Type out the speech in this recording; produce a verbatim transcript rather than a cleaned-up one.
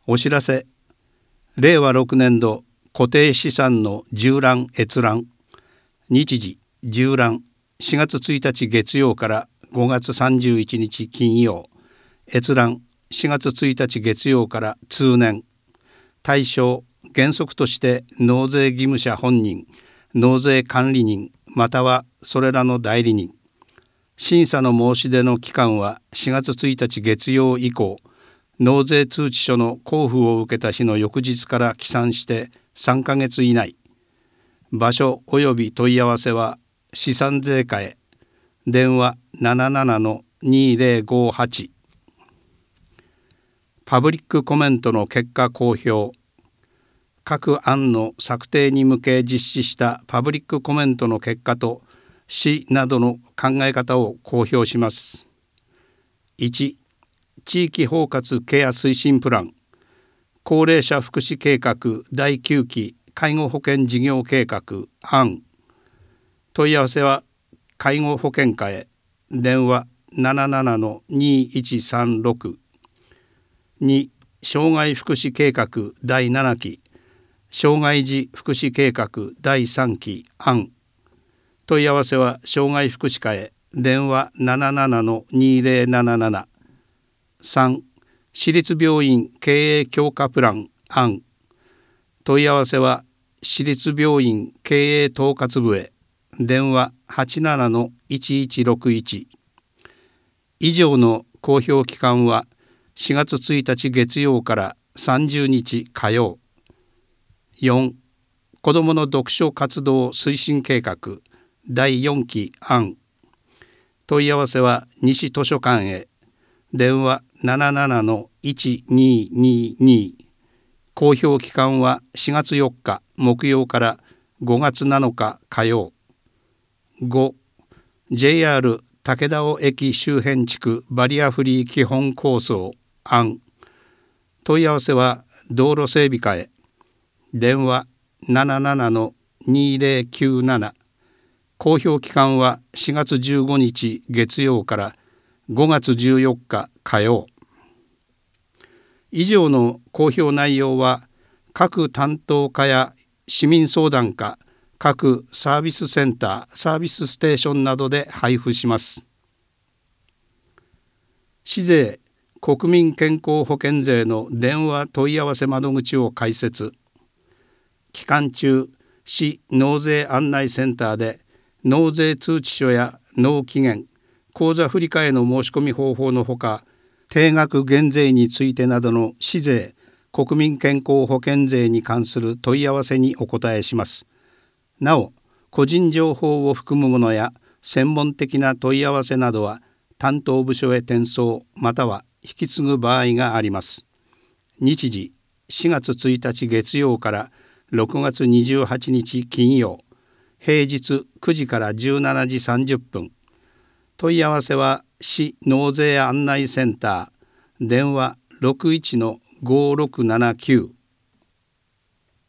お知らせ。れいわろくねん度固定資産の縦覧閲覧。日時縦覧しがつついたち月曜からごがつさんじゅういちにち金曜。閲覧しがつついたち月曜から通年。対象原則として納税義務者本人、納税管理人またはそれらの代理人。審査の申し出の期間はしがつついたち月曜以降、納税通知書の交付を受けた日の翌日から起算してさんかげつ以内。場所及び問い合わせは資産税課へ。電話 ななななのにぜろごはち。パブリックコメントの結果公表。各案の策定に向け実施したパブリックコメントの結果と市などの考え方を公表します。いち、地域包括ケア推進プラン、高齢者福祉計画だいきゅうき介護保険事業計画案。問い合わせは介護保険課へ。電話 ななななのにいちさんろく。に、障害福祉計画だいななき障害児福祉計画だいさんき案。問い合わせは障害福祉課へ。電話 ななななのにぜろなななな。さん、私立病院経営強化プラン案。問い合わせは私立病院経営統括部へ。電話 はちななのいちいちろくいち。以上の公表期間はしがつついたち月曜からさんじゅうにち火曜。よん、子どもの読書活動推進計画だいよんき案。問い合わせは西図書館へ。電話 ななななのいちににに。公表期間はしがつよっか木曜からごがつなのか火曜。ご、ジェイアール 武田尾駅周辺地区バリアフリー基本構想案。問い合わせは道路整備課へ。電話 ななななのにぜろきゅうなな。公表期間はしがつじゅうごにち月曜からごがつじゅうよっか火曜。以上の公表内容は各担当課や市民相談課、各サービスセンター、サービスステーションなどで配布します。市税国民健康保険税の電話問い合わせ窓口を開設。期間中、市納税案内センターで納税通知書や納期限、口座振替の申し込み方法のほか、定額減税についてなどの市税国民健康保険税に関する問い合わせにお答えします。なお、個人情報を含むものや専門的な問い合わせなどは担当部署へ転送または引き継ぐ場合があります。日時しがつついたち月曜からろくがつにじゅうはちにち金曜。平日くじからじゅうしちじさんじゅっぷん。問い合わせは市納税案内センター。電話 ろくいちのごろくななきゅう。